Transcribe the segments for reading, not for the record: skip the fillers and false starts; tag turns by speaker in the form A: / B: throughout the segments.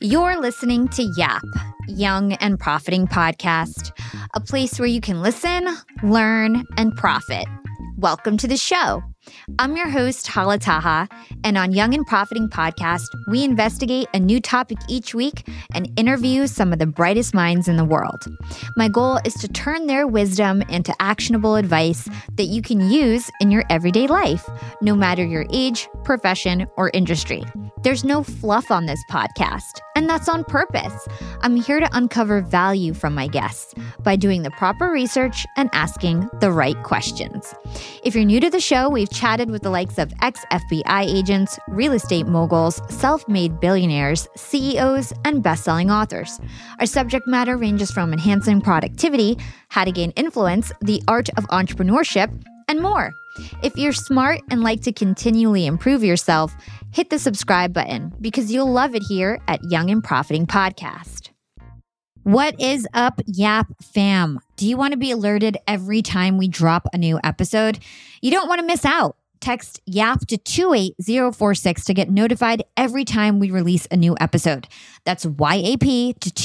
A: You're listening to YAP, Young and Profiting Podcast, a place where you can listen, learn, and profit. Welcome to the show. I'm your host, Hala Taha, and on Young and Profiting Podcast, we investigate a new topic each week and interview some of the brightest minds in the world. My goal is to turn their wisdom into actionable advice that you can use in your everyday life, no matter your age, profession, or industry. There's no fluff on this podcast, and that's on purpose. I'm here to uncover value from my guests by doing the proper research and asking the right questions. If you're new to the show, we've chatted with the likes of ex-FBI agents, real estate moguls, self-made billionaires, CEOs, and best-selling authors. Our subject matter ranges from enhancing productivity, how to gain influence, the art of entrepreneurship, and more. If you're smart and like to continually improve yourself, hit the subscribe button because you'll love it here at Young and Profiting Podcast. What is up, YAP fam? Do you want to be alerted every time we drop a new episode? You don't want to miss out. Text YAP to 28046 to get notified every time we release a new episode. That's YAP to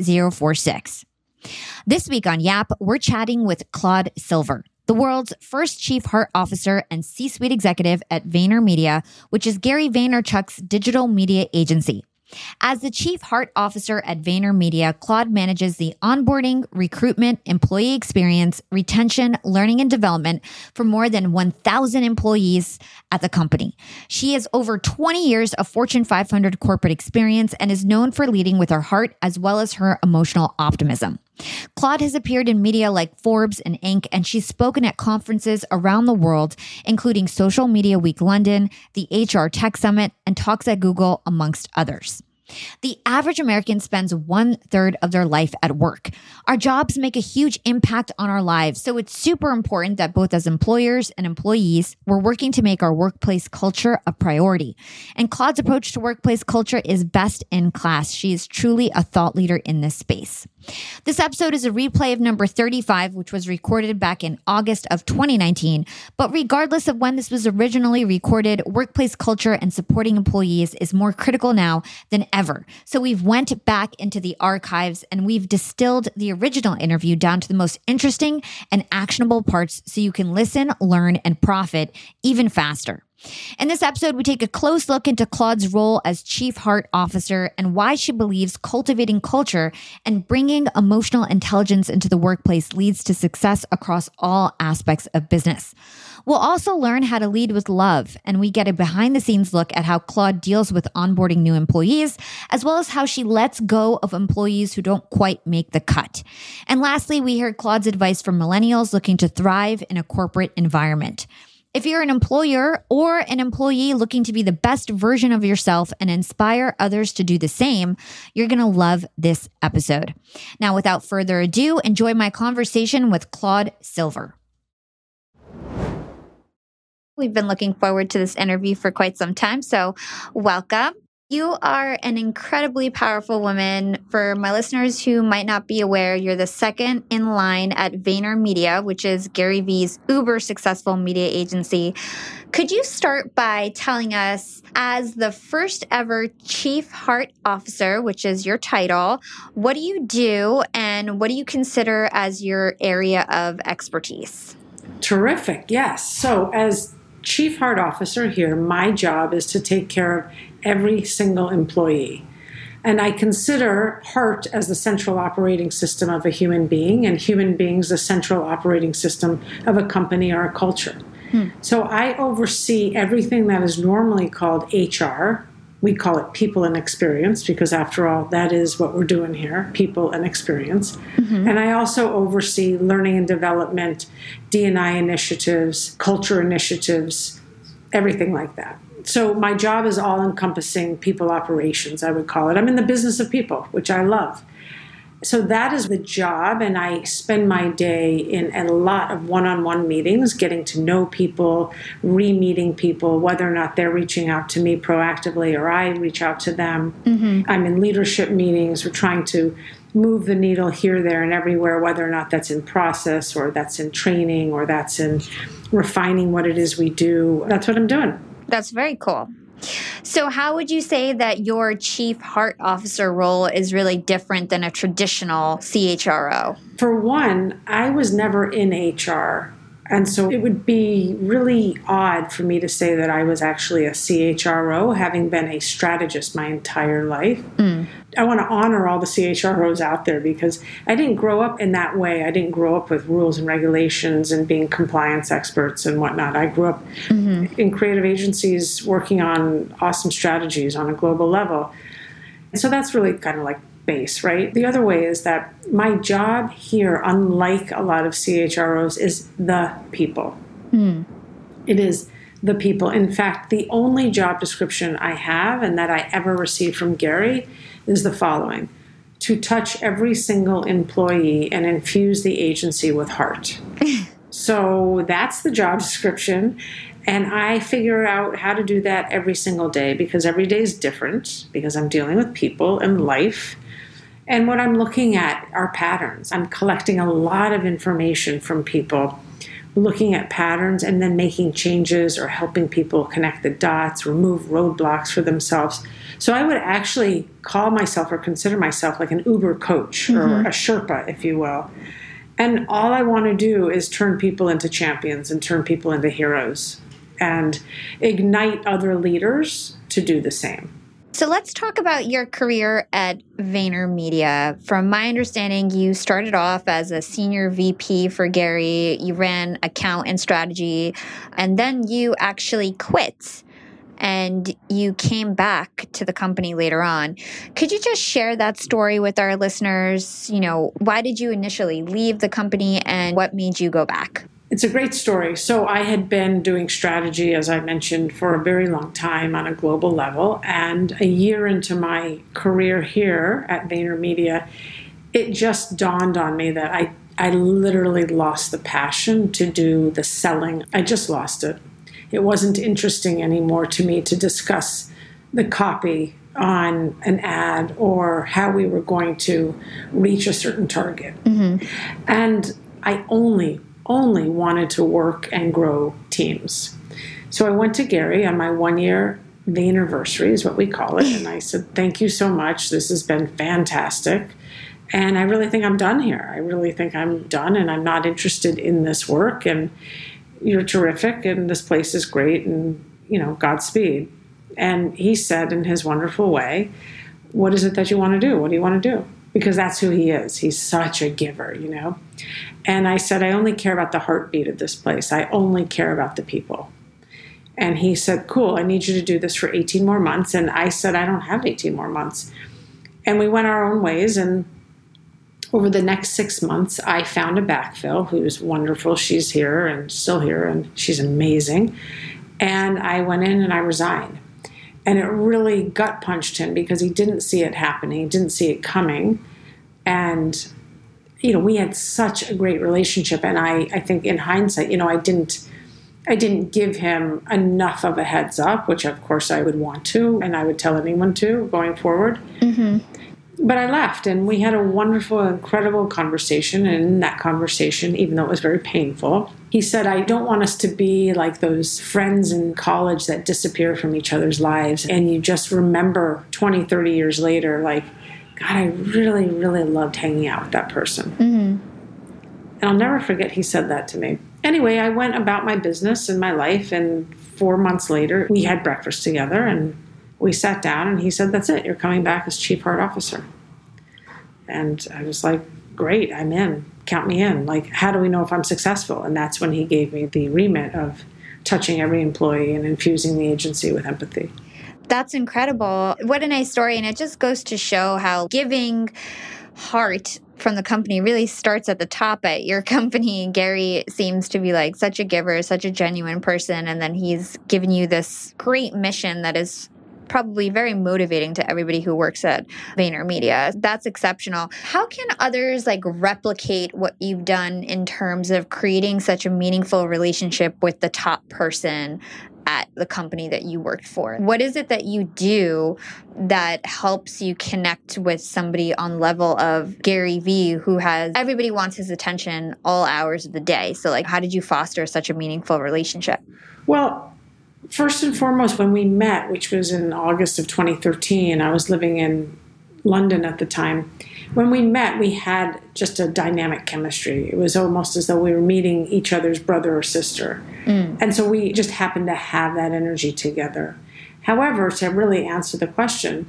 A: 28046. This week on YAP, we're chatting with Claude Silver, the world's first chief heart officer and C-suite executive at VaynerMedia, which is Gary Vaynerchuk's digital media agency. As the chief heart officer at VaynerMedia, Claude manages the onboarding, recruitment, employee experience, retention, learning, and development for more than 1,000 employees at the company. She has over 20 years of Fortune 500 corporate experience and is known for leading with her heart as well as her emotional optimism. Claude has appeared in media like Forbes and Inc., and she's spoken at conferences around the world, including Social Media Week London, the HR Tech Summit, and talks at Google, amongst others. The average American spends 1/3 of their life at work. Our jobs make a huge impact on our lives, so it's super important that both as employers and employees, we're working to make our workplace culture a priority. And Claude's approach to workplace culture is best in class. She is truly a thought leader in this space. This episode is a replay of number 35, which was recorded back in August of 2019. But regardless of when this was originally recorded, workplace culture and supporting employees is more critical now than ever. So we've went back into the archives and we've distilled the original interview down to the most interesting and actionable parts so you can listen, learn, and profit even faster. In this episode, we take a close look into Claude's role as Chief Heart Officer and why she believes cultivating culture and bringing emotional intelligence into the workplace leads to success across all aspects of business. We'll also learn how to lead with love, and we get a behind-the-scenes look at how Claude deals with onboarding new employees, as well as how she lets go of employees who don't quite make the cut. And lastly, we hear Claude's advice for millennials looking to thrive in a corporate environment. If you're an employer or an employee looking to be the best version of yourself and inspire others to do the same, you're going to love this episode. Now, without further ado, enjoy my conversation with Claude Silver. We've been looking forward to this interview for quite some time, so welcome. You are an incredibly powerful woman. For my listeners who might not be aware, you're the second in line at VaynerMedia, which is Gary V's uber successful media agency. Could you start by telling us, as the first ever Chief Heart Officer, which is your title, what do you do and what do you consider as your area of expertise?
B: Terrific, yes. So as Chief Heart Officer here, my job is to take care of every single employee. And I consider heart as the central operating system of a human being, and human beings the central operating system of a company or a culture. So I oversee everything that is normally called HR. We call it people and experience because, after all, that is what we're doing here, people and experience. And I also oversee learning and development, D&I initiatives, culture initiatives, everything like that. So my job is all-encompassing people operations, I would call it. I'm in the business of people, which I love. So that is the job, and I spend my day in a lot of one-on-one meetings, getting to know people, re-meeting people, whether or not they're reaching out to me proactively or I reach out to them. I'm in leadership meetings. We're trying to move the needle here, there, and everywhere, whether or not that's in process or that's in training or that's in refining what it is we do. That's what I'm doing.
A: That's very cool. So how would you say that your chief heart officer role is really different than a traditional CHRO?
B: For one, I was never in HR. And so it would be really odd for me to say that I was actually a CHRO, having been a strategist my entire life. I want to honor all the CHROs out there because I didn't grow up in that way. I didn't grow up with rules and regulations and being compliance experts and whatnot. I grew up in creative agencies working on awesome strategies on a global level. So that's really kind of like base, right? The other way is that my job here, unlike a lot of CHROs, is the people. It is the people. In fact, the only job description I have and that I ever received from Gary is the following: to touch every single employee and infuse the agency with heart. So that's the job description. And I figure out how to do that every single day because every day is different because I'm dealing with people and life. And what I'm looking at are patterns. I'm collecting a lot of information from people, looking at patterns and then making changes or helping people connect the dots, remove roadblocks for themselves. So I would actually call myself or consider myself like an Uber coach or a Sherpa, if you will. And all I want to do is turn people into champions and turn people into heroes and ignite other leaders to do the same.
A: So let's talk about your career at VaynerMedia. From my understanding, you started off as a senior VP for Gary. You ran account and strategy, and then you actually quit and you came back to the company later on. Could you just share that story with our listeners? You know, why did you initially leave the company and what made you go back?
B: It's a great story. So I had been doing strategy, as I mentioned, for a very long time on a global level. And a year into my career here at VaynerMedia, it just dawned on me that I literally lost the passion to do the selling. I just lost it. It wasn't interesting anymore to me to discuss the copy on an ad or how we were going to reach a certain target. And I only wanted to work and grow teams. So I went to Gary on my 1-year Vaynerversary is what we call it. And I said, thank you so much. This has been fantastic. And I really think I'm done here. I really think I'm done and I'm not interested in this work. And you're terrific and this place is great and, you know, Godspeed. And he said in his wonderful way, what is it that you want to do? What do you want to do? Because that's who he is. He's such a giver, you know. And I said, I only care about the heartbeat of this place. I only care about the people. And he said, cool, I need you to do this for 18 more months. And I said, I don't have 18 more months. And we went our own ways. And over the next 6 months, I found a backfill who's wonderful. She's here and still here, and she's amazing. And I went in and I resigned. And it really gut punched him because he didn't see it happening, he didn't see it coming. And, you know, we had such a great relationship. And I think in hindsight, you know, I didn't give him enough of a heads up, which of course I would want to, and I would tell anyone to going forward. But I left and we had a wonderful, incredible conversation. And in that conversation, even though it was very painful, he said, I don't want us to be like those friends in college that disappear from each other's lives. And you just remember 20, 30 years later, like, God, I really, really loved hanging out with that person. And I'll never forget he said that to me. Anyway, I went about my business and my life. And 4 months later, we had breakfast together and we sat down and he said, that's it. You're coming back as Chief Heart Officer. And I was like, great, I'm in. Count me in. Like, how do we know if I'm successful? And that's when he gave me the remit of touching every employee and infusing the agency with empathy.
A: That's incredible. What a nice story. And it just goes to show how giving heart from the company really starts at the top at your company. Gary seems to be like such a giver, such a genuine person. And then he's given you this great mission that is probably very motivating to everybody who works at VaynerMedia. That's exceptional. How can others like replicate what you've done in terms of creating such a meaningful relationship with the top person at the company that you worked for? What is it that you do that helps you connect with somebody on level of Gary Vee, who has everybody wants his attention all hours of the day? So like, how did you foster such a meaningful relationship?
B: Well, first and foremost, when we met, which was in August of 2013, I was living in London at the time. When we met, we had just a dynamic chemistry. It was almost as though we were meeting each other's brother or sister. And so we just happened to have that energy together. However, to really answer the question,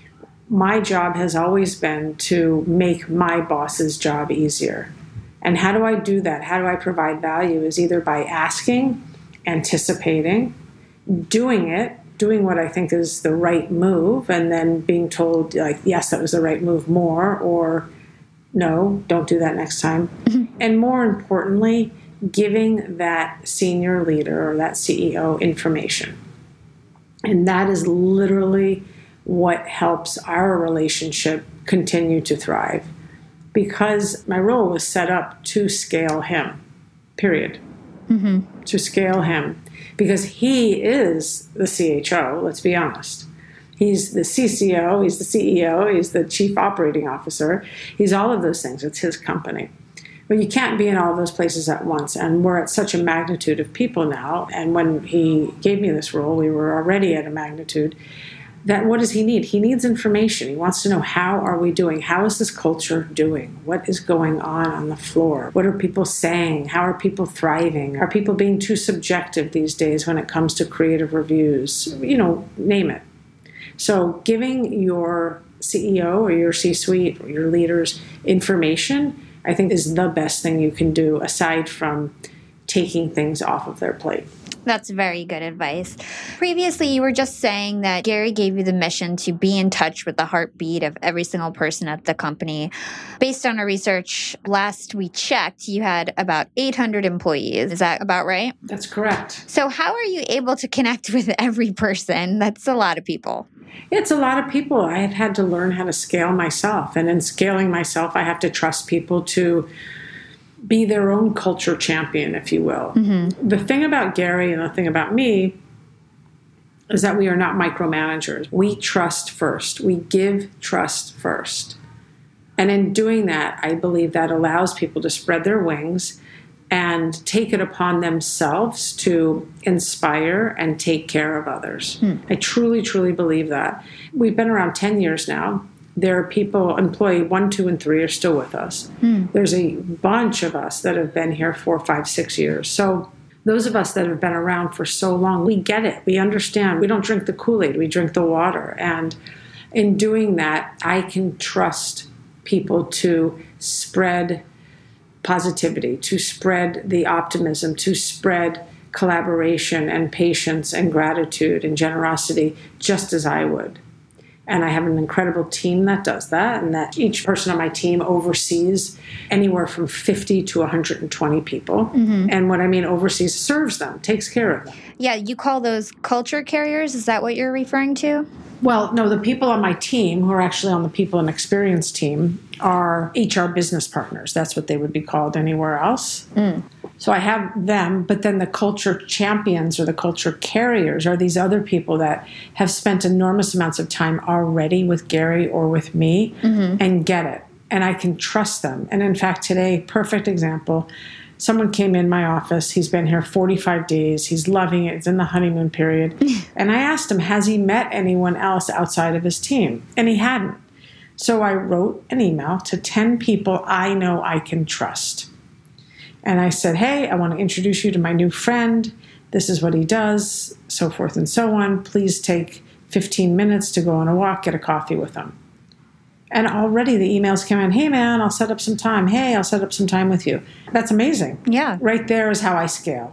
B: my job has always been to make my boss's job easier. And how do I do that? How do I provide value? Is either by asking, anticipating, doing what I think is the right move, and then being told, like, yes, that was the right move more, or no, don't do that next time. And more importantly, giving that senior leader or that CEO information. And that is literally what helps our relationship continue to thrive. Because my role was set up to scale him, period. To scale him. Because he is the CHO, let's be honest. He's the CCO, he's the CEO, he's the Chief Operating Officer. He's all of those things. It's his company. But you can't be in all those places at once. And we're at such a magnitude of people now. And when he gave me this role, we were already at a magnitude. That what does he need? He needs information. He wants to know, how are we doing? How is this culture doing? What is going on the floor? What are people saying? How are people thriving? Are people being too subjective these days when it comes to creative reviews? Name it. So giving your CEO or your C-suite or your leaders information, I think, is the best thing you can do aside from taking things off of their plate.
A: That's very good advice. Previously, you were just saying that Gary gave you the mission to be in touch with the heartbeat of every single person at the company. Based on our research, last we checked, you had about 800 employees. Is that about right?
B: That's correct.
A: So how are you able to connect with every person? That's a lot of people.
B: It's a lot of people. I have had to learn how to scale myself. And in scaling myself, I have to trust people to be their own culture champion, if you will. The thing about Gary and the thing about me is that we are not micromanagers. We trust first. We give trust first. And in doing that, I believe that allows people to spread their wings and take it upon themselves to inspire and take care of others. I truly, truly believe that. We've been around 10 years now. There are people, employee 1, 2, and 3 are still with us. There's a bunch of us that have been here 4, 5, 6 years. So those of us that have been around for so long, we get it. We understand. We don't drink the Kool-Aid. We drink the water. And in doing that, I can trust people to spread positivity, to spread the optimism, to spread collaboration and patience and gratitude and generosity, just as I would. And I have an incredible team that does that, and that each person on my team oversees anywhere from 50 to 120 people. And what I mean oversees, serves them, takes care of them.
A: Yeah, you call those culture carriers? Is that what you're referring to?
B: Well, no, the people on my team, who are actually on the people and experience team, are HR business partners. That's what they would be called anywhere else. So I have them, but then the culture champions or the culture carriers are these other people that have spent enormous amounts of time already with Gary or with me and get it. And I can trust them. And in fact, today, perfect example, someone came in my office. He's been here 45 days. He's loving it. It's in the honeymoon period. And I asked him, has he met anyone else outside of his team? And he hadn't. So I wrote an email to 10 people I know I can trust. And I said, hey, I want to introduce you to my new friend. This is what he does, so forth and so on. Please take 15 minutes to go on a walk, get a coffee with him. And already the emails come in, hey, man, I'll set up some time. Hey, I'll set up some time with you. That's amazing.
A: Yeah.
B: Right there is how I scale.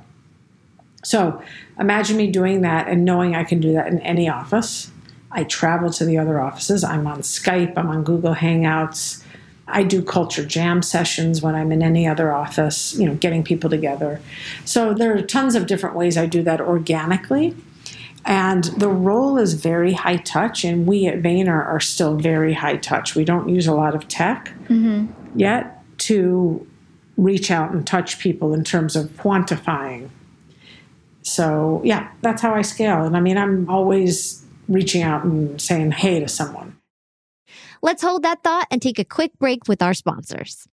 B: So imagine me doing that and knowing I can do that in any office. I travel to the other offices. I'm on Skype. I'm on Google Hangouts. I do culture jam sessions when I'm in any other office, getting people together. So there are tons of different ways I do that organically. And the role is very high touch, and we at Vayner are still very high touch. We don't use a lot of tech yet to reach out and touch people in terms of quantifying. So, yeah, that's how I scale. And I mean, I'm always reaching out and saying hey to someone.
A: Let's hold that thought and take a quick break with our sponsors.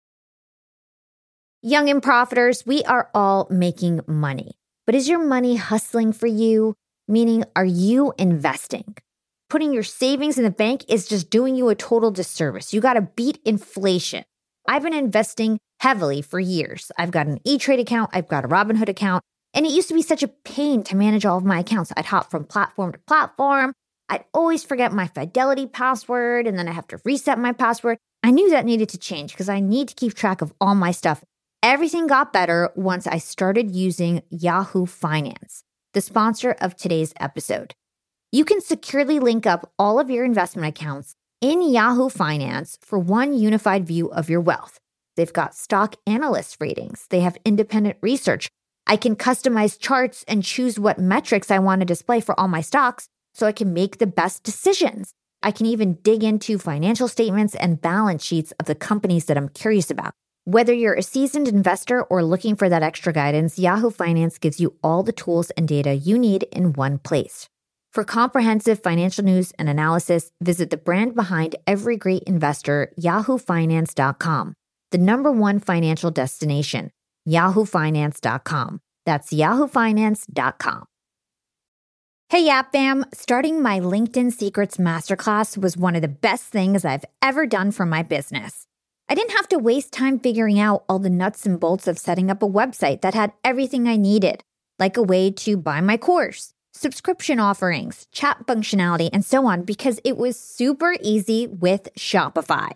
A: Young and Profiters, we are all making money. But is your money hustling for you? meaning are you investing? Putting your savings in the bank is just doing you a total disservice. You got to beat inflation. I've been investing heavily for years. I've got an E-Trade account. I've got a Robinhood account. And it used to be such a pain to manage all of my accounts. I'd hop from platform to platform. I'd always forget my Fidelity password, and then I have to reset my password. I knew that needed to change because I need to keep track of all my stuff. Everything got better once I started using Yahoo Finance, the sponsor of today's episode. You can securely link up all of your investment accounts in Yahoo Finance for one unified view of your wealth. They've got stock analyst ratings. They have independent research. I can customize charts and choose what metrics I want to display for all my stocks so I can make the best decisions. I can even dig into financial statements and balance sheets of the companies that I'm curious about. Whether you're a seasoned investor or looking for that extra guidance, Yahoo Finance gives you all the tools and data you need in one place. For comprehensive financial news and analysis, visit the brand behind every great investor, yahoofinance.com, the #1 financial destination, yahoofinance.com. That's yahoofinance.com. Hey, Yap Fam, starting my LinkedIn Secrets Masterclass was one of the best things I've ever done for my business. I didn't have to waste time figuring out all the nuts and bolts of setting up a website that had everything I needed, like a way to buy my course, subscription offerings, chat functionality, and so on, because it was super easy with Shopify.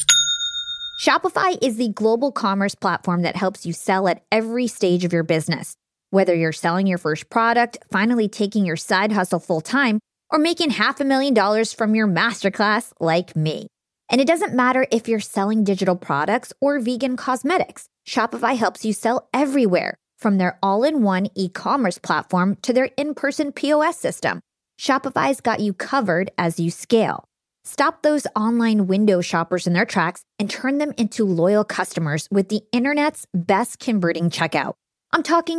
A: Shopify is the global commerce platform that helps you sell at every stage of your business. Whether you're selling your first product, finally taking your side hustle full-time, or making $500,000 from your masterclass like me. And it doesn't matter if you're selling digital products or vegan cosmetics. Shopify helps you sell everywhere, from their all-in-one e-commerce platform to their in-person POS system. Shopify's got you covered as you scale. Stop those online window shoppers in their tracks and turn them into loyal customers with the internet's best converting checkout. I'm talking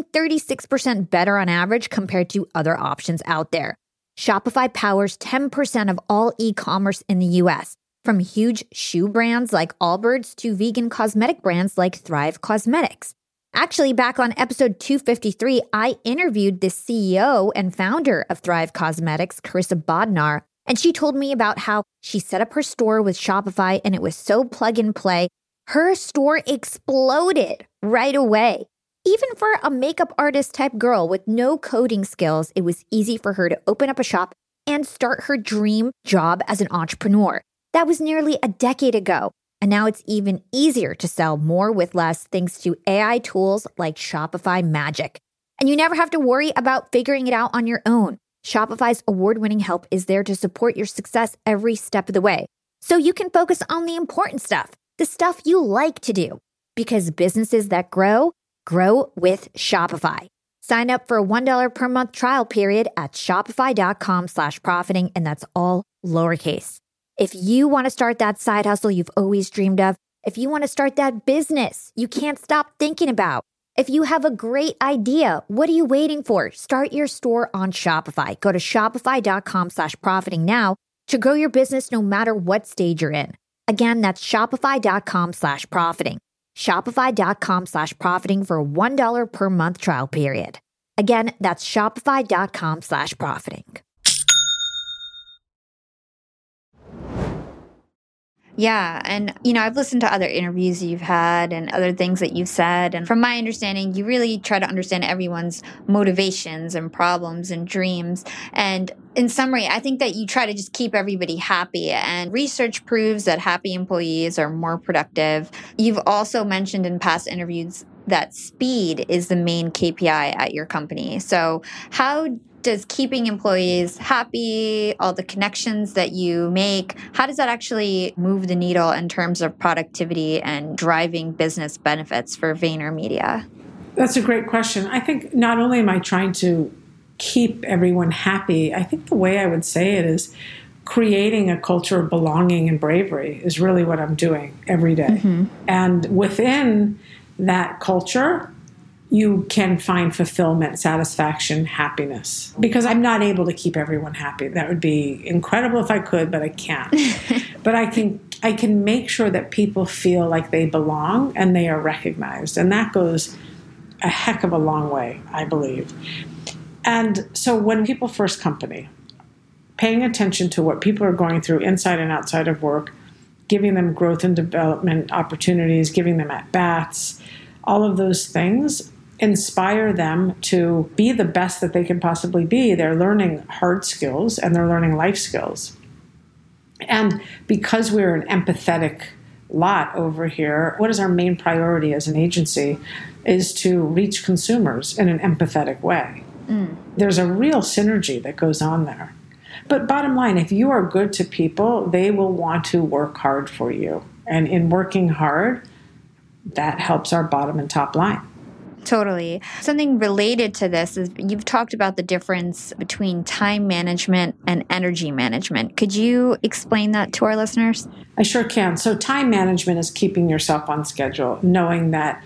A: 36% better on average compared to other options out there. Shopify powers 10% of all e-commerce in the US, from huge shoe brands like Allbirds to vegan cosmetic brands like Thrive Cosmetics. Actually, back on episode 253, I interviewed the CEO and founder of Thrive Cosmetics, Carissa Bodnar, and she told me about how she set up her store with Shopify and it was so plug and play. Her store exploded right away. Even for a makeup artist type girl with no coding skills, it was easy for her to open up a shop and start her dream job as an entrepreneur. That was nearly a decade ago. And now it's even easier to sell more with less thanks to AI tools like Shopify Magic. And you never have to worry about figuring it out on your own. Shopify's award-winning help is there to support your success every step of the way. So you can focus on the important stuff, the stuff you like to do. Because businesses that grow with Shopify. Sign up for a $1 per month trial period at shopify.com/profiting, and that's all lowercase. If you want to start that side hustle you've always dreamed of, if you want to start that business you can't stop thinking about, if you have a great idea, what are you waiting for? Start your store on Shopify. Go to shopify.com/profiting now to grow your business no matter what stage you're in. Again, that's shopify.com/profiting. Shopify.com/profiting for a $1 per month trial period. Again, that's shopify.com/profiting. Yeah. And, I've listened to other interviews you've had and other things that you've said. And from my understanding, you really try to understand everyone's motivations and problems and dreams. And in summary, I think that you try to just keep everybody happy. And research proves that happy employees are more productive. You've also mentioned in past interviews that speed is the main KPI at your company. So how does keeping employees happy, all the connections that you make, how does that actually move the needle in terms of productivity and driving business benefits for VaynerMedia?
B: That's a great question. I think not only am I trying to keep everyone happy, I think the way I would say it is creating a culture of belonging and bravery is really what I'm doing every day. Mm-hmm. And within that culture, you can find fulfillment, satisfaction, happiness. Because I'm not able to keep everyone happy. That would be incredible if I could, but I can't. But I can make sure that people feel like they belong and they are recognized. And that goes a heck of a long way, I believe. And so when people first company, paying attention to what people are going through inside and outside of work, giving them growth and development opportunities, giving them at-bats, all of those things inspire them to be the best that they can possibly be. They're learning hard skills and they're learning life skills. And because we're an empathetic lot over here, what is our main priority as an agency is to reach consumers in an empathetic way. There's a real synergy that goes on there. But bottom line, if you are good to people, they will want to work hard for you. And in working hard, that helps our bottom and top line.
A: Totally. Something related to this is you've talked about the difference between time management and energy management. Could you explain that to our listeners?
B: I sure can. So time management is keeping yourself on schedule, knowing that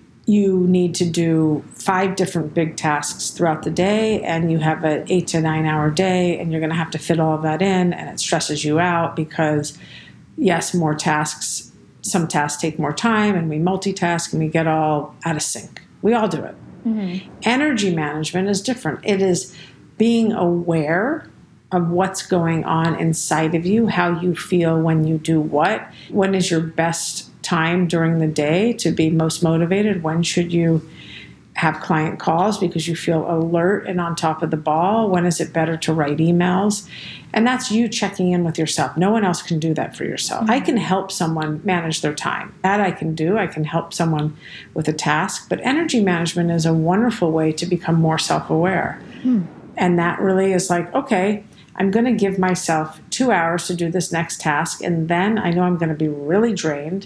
B: you need to do 5 different big tasks throughout the day, and you have an 8 to 9 hour day, and you're going to have to fit all of that in, and it stresses you out because, yes, more tasks, some tasks take more time, and we multitask, and we get all out of sync. We all do it. Mm-hmm. Energy management is different. It is being aware of what's going on inside of you, how you feel when you do what. When is your best time during the day to be most motivated? When should you have client calls because you feel alert and on top of the ball? When is it better to write emails? And that's you checking in with yourself. No one else can do that for yourself. Mm-hmm. I can help someone manage their time. That I can do. I can help someone with a task. But energy management is a wonderful way to become more self-aware. And that really is like, okay, I'm going to give myself 2 hours to do this next task, and then I know I'm going to be really drained.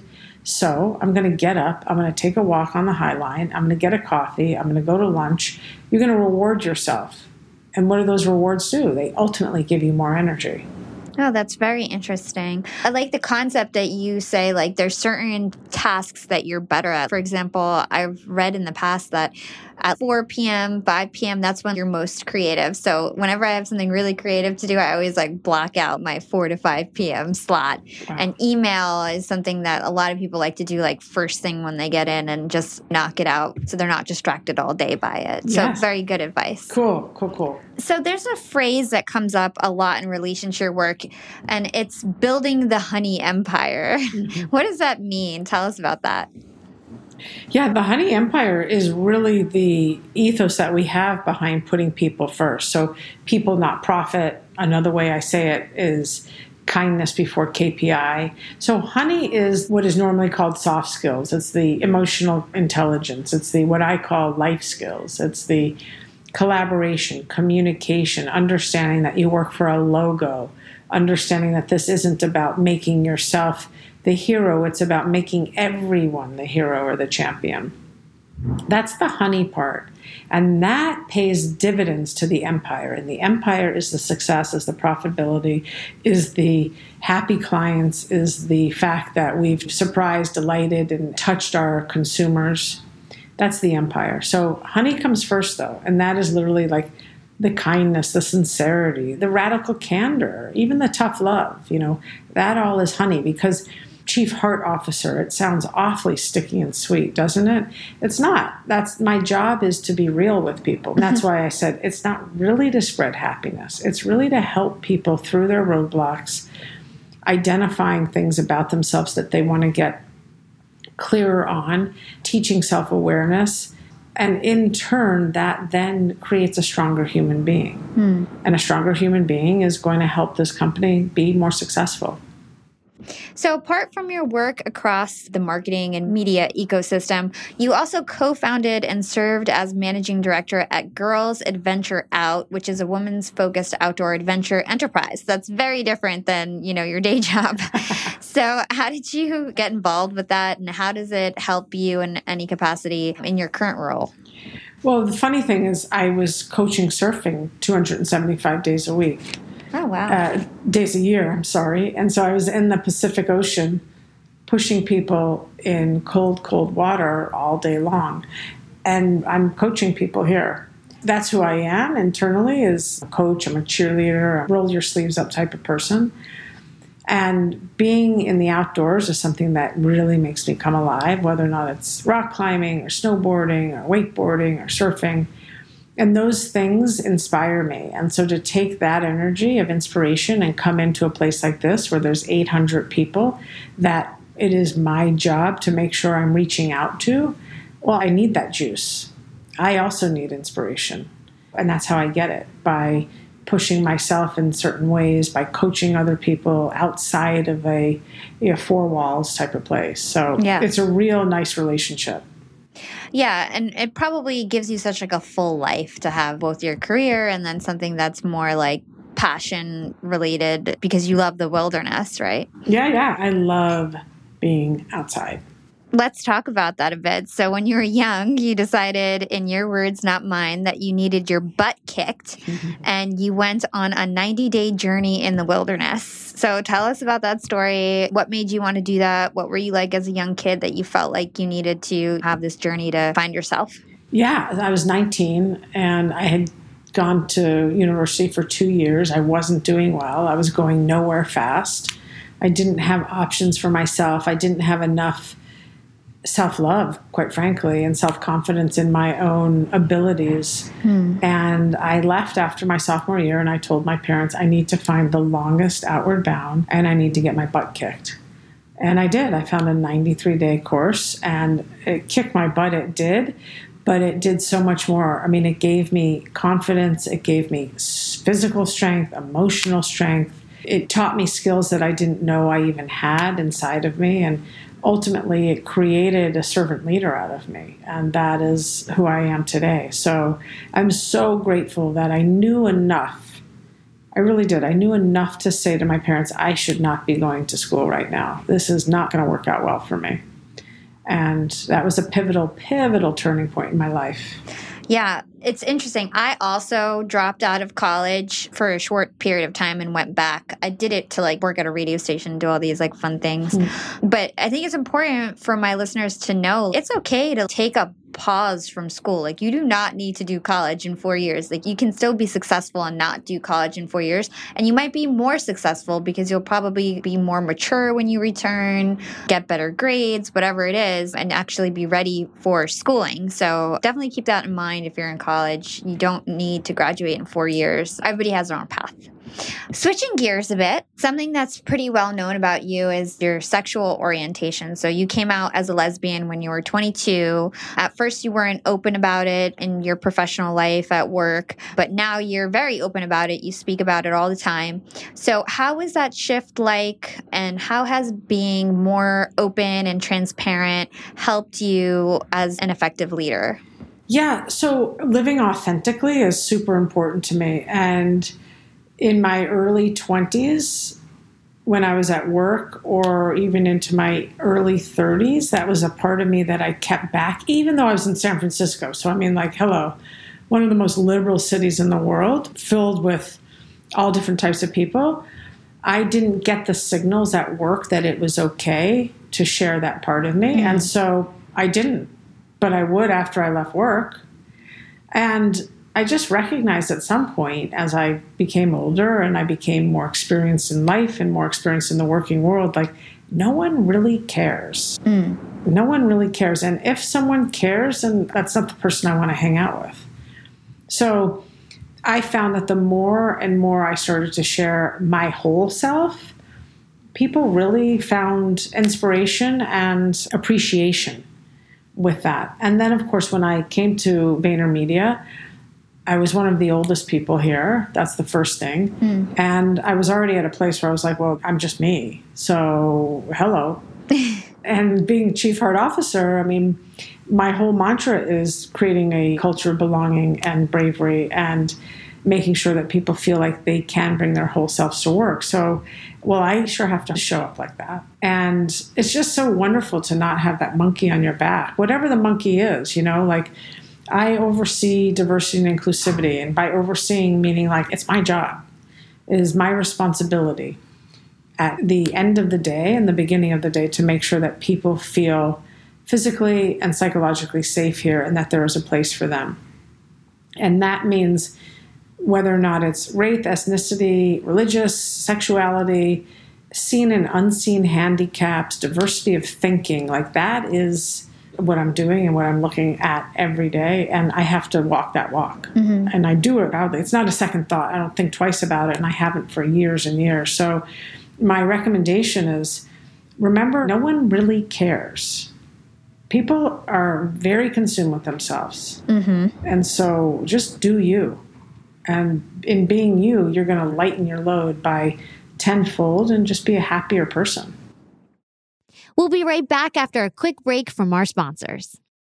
B: So I'm going to get up, I'm going to take a walk on the High Line, I'm going to get a coffee, I'm going to go to lunch. You're going to reward yourself. And what do those rewards do? They ultimately give you more energy.
A: Oh, that's very interesting. I like the concept that you say, like, there's certain tasks that you're better at. For example, I've read in the past that at 4 p.m., 5 p.m., that's when you're most creative. So whenever I have something really creative to do, I always block out my 4 to 5 p.m. slot. Wow. And email is something that a lot of people like to do first thing when they get in and just knock it out so they're not distracted all day by it. Yes. So very good advice.
B: Cool.
A: So there's a phrase that comes up a lot in relationship work, and it's building the honey empire. Mm-hmm. What does that mean? Tell us about that.
B: Yeah, the honey empire is really the ethos that we have behind putting people first. So people, not profit. Another way I say it is kindness before KPI. So honey is what is normally called soft skills. It's the emotional intelligence. It's the what I call life skills. It's the collaboration, communication, understanding that you work for a logo, understanding that this isn't about making yourself the hero, it's about making everyone the hero or the champion. That's the honey part. And that pays dividends to the empire. And the empire is the success, is the profitability, is the happy clients, is the fact that we've surprised, delighted, and touched our consumers. That's the empire. So honey comes first, though. And that is literally the kindness, the sincerity, the radical candor, even the tough love. That all is honey, because Chief Heart Officer, it sounds awfully sticky and sweet, doesn't it? It's not. That's my job, is to be real with people. And that's why I said it's not really to spread happiness. It's really to help people through their roadblocks, identifying things about themselves that they want to get clearer on, teaching self-awareness. And in turn, that then creates a stronger human being. And a stronger human being is going to help this company be more successful.
A: So apart from your work across the marketing and media ecosystem, you also co-founded and served as managing director at Girls Adventure Out, which is a women's focused outdoor adventure enterprise. That's very different than, your day job. So how did you get involved with that, and how does it help you in any capacity in your current role?
B: Well, the funny thing is I was coaching surfing 275 days a week.
A: Oh, wow.
B: Days a year, I'm sorry. And so I was in the Pacific Ocean pushing people in cold, cold water all day long. And I'm coaching people here. That's who I am internally, is a coach. I'm a cheerleader, a roll your sleeves up type of person. And being in the outdoors is something that really makes me come alive, whether or not it's rock climbing or snowboarding or wakeboarding or surfing. And those things inspire me. And so to take that energy of inspiration and come into a place like this where there's 800 people that it is my job to make sure I'm reaching out to, well, I need that juice. I also need inspiration. And that's how I get it, by pushing myself in certain ways, by coaching other people outside of a four walls type of place. So It's a real nice relationship.
A: Yeah, and it probably gives you such like a full life to have both your career and then something that's more like passion related because you love the wilderness, right?
B: Yeah. I love being outside.
A: Let's talk about that a bit. So when you were young, you decided, in your words, not mine, that you needed your butt kicked and you went on a 90-day journey in the wilderness. So tell us about that story. What made you want to do that? What were you like as a young kid that you felt like you needed to have this journey to find yourself?
B: Yeah, I was 19 and I had gone to university for 2 years. I wasn't doing well. I was going nowhere fast. I didn't have options for myself. I didn't have enough self-love, quite frankly, and self-confidence in my own abilities. And I left after my sophomore year and I told my parents, I need to find the longest outward bound and I need to get my butt kicked. And I did. I found a 93-day course and it kicked my butt. It did. But it did so much more. I mean, it gave me confidence. It gave me physical strength, emotional strength. It taught me skills that I didn't know I even had inside of me. And ultimately, it created a servant leader out of me. And that is who I am today. So I'm so grateful that I knew enough. I really did. I knew enough to say to my parents, I should not be going to school right now. This is not going to work out well for me. And that was a pivotal turning point in my life.
A: Yeah, it's interesting. I also dropped out of college for a short period of time and went back. I did it to like work at a radio station, do all these like fun things. But I think it's important for my listeners to know it's okay to take a pause from school. Like, you do not need to do college in 4 years. Like, you can still be successful and not do college in 4 years. And you might be more successful because you'll probably be more mature when you return, get better grades, whatever it is, and actually be ready for schooling. So definitely keep that in mind if you're in college. You don't need to graduate in 4 years. Everybody has their own path. Switching gears a bit, something that's pretty well known about you is your sexual orientation. So you came out as a lesbian when you were 22. At first, you weren't open about it in your professional life at work, but now you're very open about it. You speak about it all the time. So how was that shift like, and how has being more open and transparent helped you as an effective leader?
B: Yeah, so living authentically is super important to me. And in my early 20s, when I was at work, or even into my early 30s, that was a part of me that I kept back, even though I was in San Francisco. So, I mean, like, hello, one of the most liberal cities in the world, filled with all different types of people. I didn't get the signals at work that it was okay to share that part of me. And so I didn't, but I would after I left work. And I just recognized at some point, as I became older and I became more experienced in life and more experienced in the working world, like, no one really cares. No one really cares. And if someone cares, then that's not the person I want to hang out with. So I found that the more and more I started to share my whole self, people really found inspiration and appreciation with that. And then, of course, when I came to VaynerMedia, I was one of the oldest people here. That's the first thing. And I was already at a place where I was like, well, I'm just me. So, hello. And being chief heart officer, I mean, my whole mantra is creating a culture of belonging and bravery and making sure that people feel like they can bring their whole selves to work. So, well, I sure have to show up like that. And it's just so wonderful to not have that monkey on your back, whatever the monkey is, like, I oversee diversity and inclusivity. And by overseeing, meaning like it's my job, it is my responsibility at the end of the day and the beginning of the day to make sure that people feel physically and psychologically safe here and that there is a place for them. And that means whether or not it's race, ethnicity, religious, sexuality, seen and unseen handicaps, diversity of thinking, like that is what I'm doing and what I'm looking at every day, and I have to walk that walk. And I do it proudly. It's not a second thought. I don't think twice about it, and I haven't for years and years. So my recommendation is, remember, no one really cares. People are very consumed with themselves. And so just do you. And in being you, you're going to lighten your load by tenfold and just be a happier person.
A: We'll be right back after a quick break from our sponsors.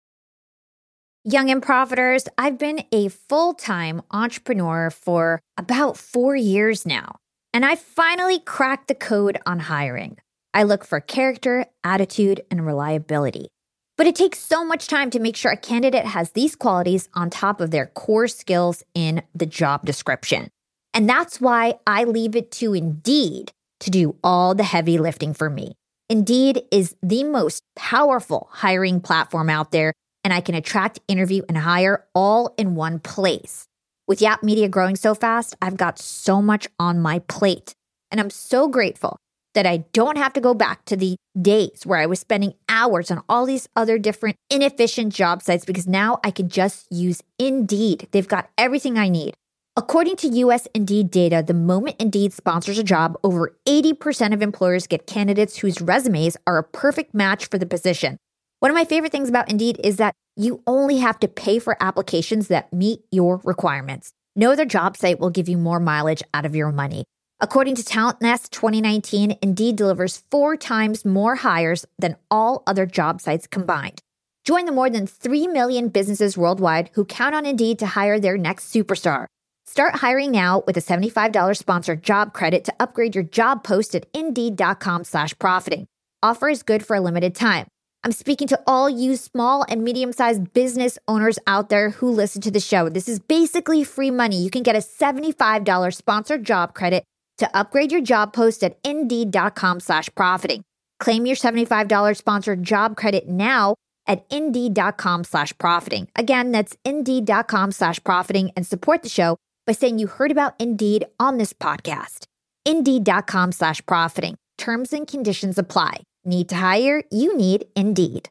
A: Young and Profiters, I've been a full-time entrepreneur for about 4 years now, and I finally cracked the code on hiring. I look for character, attitude, and reliability. But it takes so much time to make sure a candidate has these qualities on top of their core skills in the job description. And that's why I leave it to Indeed to do all the heavy lifting for me. Indeed is the most powerful hiring platform out there, and I can attract, interview, and hire all in one place. With Yap Media growing so fast, I've got so much on my plate, and I'm so grateful that I don't have to go back to the days where I was spending hours on all these other different inefficient job sites, because now I can just use Indeed. They've got everything I need. According to US Indeed data, the moment Indeed sponsors a job, over 80% of employers get candidates whose resumes are a perfect match for the position. One of my favorite things about Indeed is that you only have to pay for applications that meet your requirements. No other job site will give you more mileage out of your money. According to Talent Nest 2019, Indeed delivers 4 times more hires than all other job sites combined. Join the more than 3 million businesses worldwide who count on Indeed to hire their next superstar. Start hiring now with a $75 sponsored job credit to upgrade your job post at Indeed.com/profiting. Offer is good for a limited time. I'm speaking to all you small and medium-sized business owners out there who listen to the show. This is basically free money. You can get a $75 sponsored job credit to upgrade your job post at Indeed.com/profiting. Claim your $75 sponsored job credit now at Indeed.com/profiting. Again, that's Indeed.com/profiting, and support the show by saying you heard about Indeed on this podcast. Indeed.com/profiting. Terms and conditions apply. Need to hire? You need Indeed.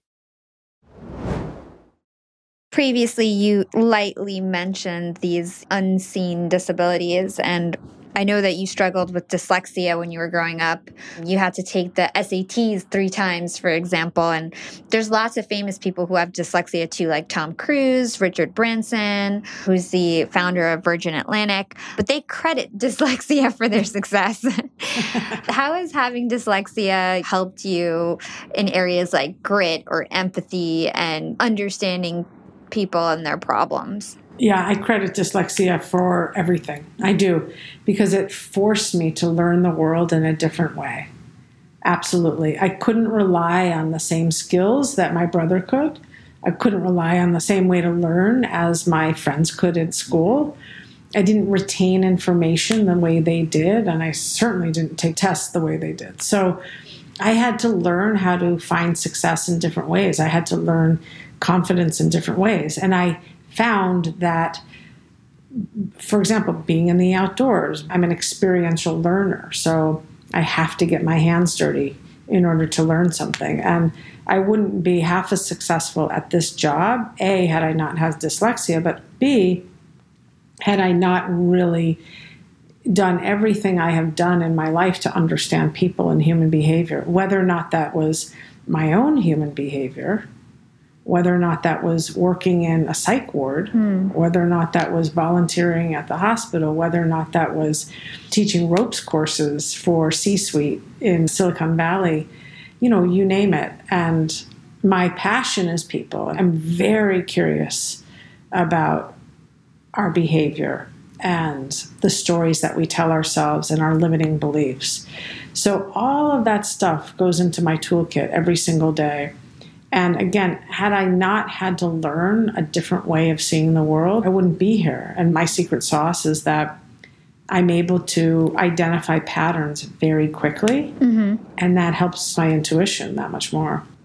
A: Previously, you lightly mentioned these unseen disabilities, and I know that you struggled with dyslexia when you were growing up. You had to take the SATs 3 times, for example, and there's lots of famous people who have dyslexia too, like Tom Cruise, Richard Branson, who's the founder of Virgin Atlantic, but they credit dyslexia for their success. How has having dyslexia helped you in areas like grit or empathy and understanding people and their problems?
B: Yeah, I credit dyslexia for everything. I do, because it forced me to learn the world in a different way. Absolutely. I couldn't rely on the same skills that my brother could. I couldn't rely on the same way to learn as my friends could in school. I didn't retain information the way they did, and I certainly didn't take tests the way they did. So I had to learn how to find success in different ways. I had to learn confidence in different ways. And I found that, for example, being in the outdoors, I'm an experiential learner, so I have to get my hands dirty in order to learn something. And I wouldn't be half as successful at this job, A, had I not had dyslexia, but B, had I not really done everything I have done in my life to understand people and human behavior, whether or not that was my own human behavior, whether or not that was working in a psych ward, whether or not that was volunteering at the hospital, whether or not that was teaching ropes courses for C-suite in Silicon Valley, you name it. And my passion is people. I'm very curious about our behavior and the stories that we tell ourselves and our limiting beliefs. So all of that stuff goes into my toolkit every single day. And again, had I not had to learn a different way of seeing the world, I wouldn't be here. And my secret sauce is that I'm able to identify patterns very quickly, and that helps my intuition that much more.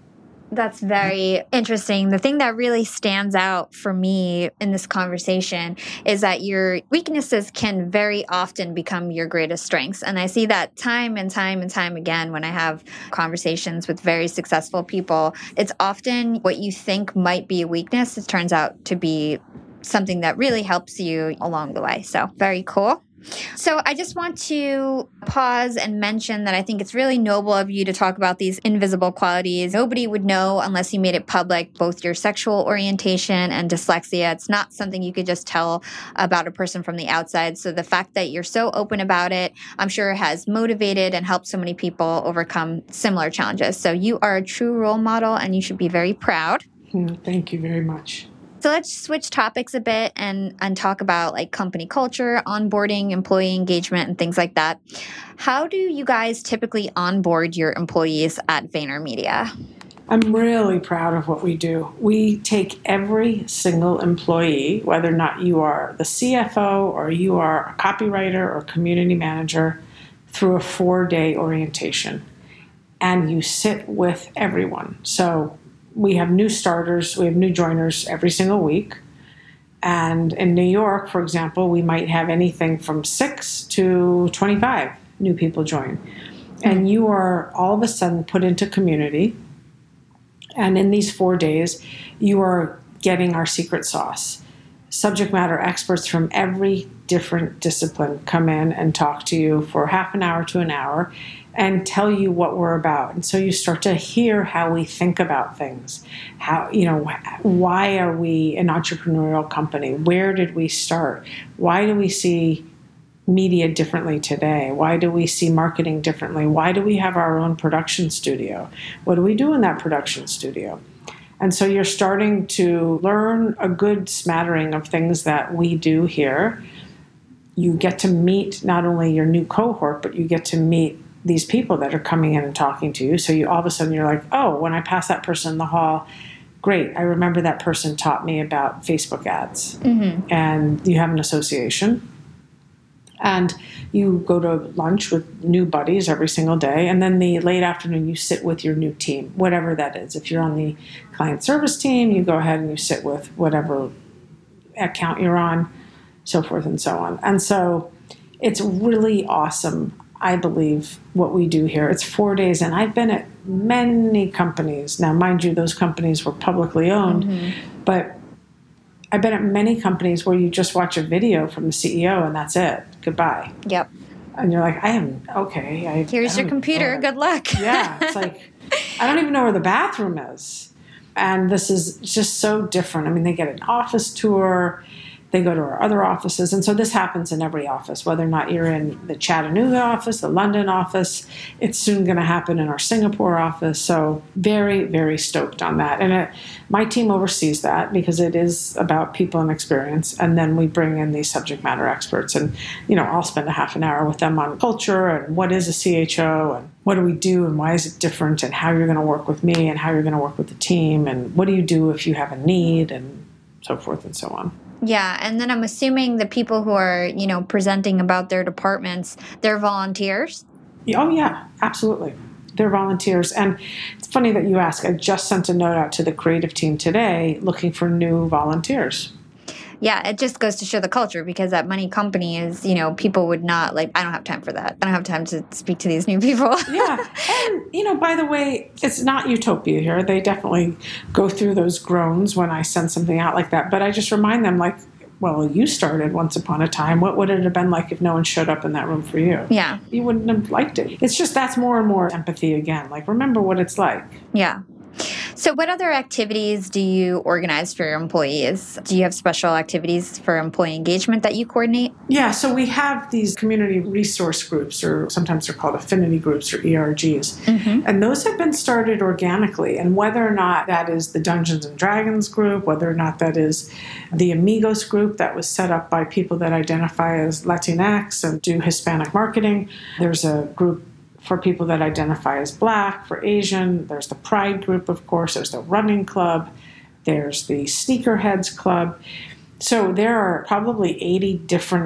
A: That's very interesting. The thing that really stands out for me in this conversation is that your weaknesses can very often become your greatest strengths. And I see that time and time and time again when I have conversations with very successful people. It's often what you think might be a weakness, it turns out to be something that really helps you along the way. So very cool. So I just want to pause and mention that I think it's really noble of you to talk about these invisible qualities. Nobody would know unless you made it public, both your sexual orientation and dyslexia. It's not something you could just tell about a person from the outside. So the fact that you're so open about it, I'm sure has motivated and helped so many people overcome similar challenges. So you are a true role model and you should be very proud.
B: Thank you very much.
A: So let's switch topics a bit and talk about like company culture, onboarding, employee engagement, and things like that. How do you guys typically onboard your employees at VaynerMedia?
B: I'm really proud of what we do. We take every single employee, whether or not you are the CFO or you are a copywriter or community manager, through a 4-day orientation. And you sit with everyone. So we have new starters, we have new joiners every single week. And in New York, for example, we might have anything from 6 to 25 new people join. And you are all of a sudden put into community. And in these 4 days, you are getting our secret sauce. Subject matter experts from every different discipline come in and talk to you for half an hour to an hour and tell you what we're about. And so you start to hear how we think about things. How, why are we an entrepreneurial company? Where did we start? Why do we see media differently today? Why do we see marketing differently? Why do we have our own production studio? What do we do in that production studio? And so you're starting to learn a good smattering of things that we do here. You get to meet not only your new cohort, but you get to meet these people that are coming in and talking to you. So you all of a sudden you're like, oh, when I pass that person in the hall, great, I remember that person taught me about Facebook ads. Mm-hmm. And you have an association. And you go to lunch with new buddies every single day. And then the late afternoon, you sit with your new team, whatever that is. If you're on the client service team, you go ahead and you sit with whatever account you're on, so forth and so on. And so it's really awesome, I believe, what we do here. It's 4 days, and I've been at many companies. Now, mind you, those companies were publicly owned, mm-hmm. but I've been at many companies where you just watch a video from the CEO and that's it. Goodbye.
A: Yep.
B: And you're like, okay.
A: Here's your computer. Good luck.
B: Yeah. It's like, I don't even know where the bathroom is. And this is just so different. I mean, they get an office tour. They go to our other offices. And so this happens in every office, whether or not you're in the Chattanooga office, the London office. It's soon going to happen in our Singapore office. So very, very stoked on that. And my team oversees that because it is about people and experience. And then we bring in these subject matter experts. And, I'll spend a half an hour with them on culture and what is a CHO and what do we do and why is it different and how you're going to work with me and how you're going to work with the team and what do you do if you have a need and so forth and so on.
A: Yeah, and then I'm assuming the people who are, presenting about their departments, they're volunteers?
B: Oh, yeah, absolutely. They're volunteers. And it's funny that you ask. I just sent a note out to the creative team today looking for new volunteers.
A: Yeah, it just goes to show the culture because at many companies, people would not I don't have time for that. I don't have time to speak to these new people.
B: Yeah. And, by the way, it's not utopia here. They definitely go through those groans when I send something out like that. But I just remind them well, you started once upon a time. What would it have been like if no one showed up in that room for you?
A: Yeah.
B: You wouldn't have liked it. It's just that's more and more empathy again. Remember what it's like.
A: Yeah. So what other activities do you organize for your employees? Do you have special activities for employee engagement that you coordinate?
B: Yeah, so we have these community resource groups, or sometimes they're called affinity groups or ERGs. Mm-hmm. And those have been started organically. And whether or not that is the Dungeons and Dragons group, whether or not that is the Amigos group that was set up by people that identify as Latinx and do Hispanic marketing. There's a group for people that identify as Black, for Asian. There's the Pride group, of course. There's the Running Club. There's the Sneakerheads Club. So there are probably 80 different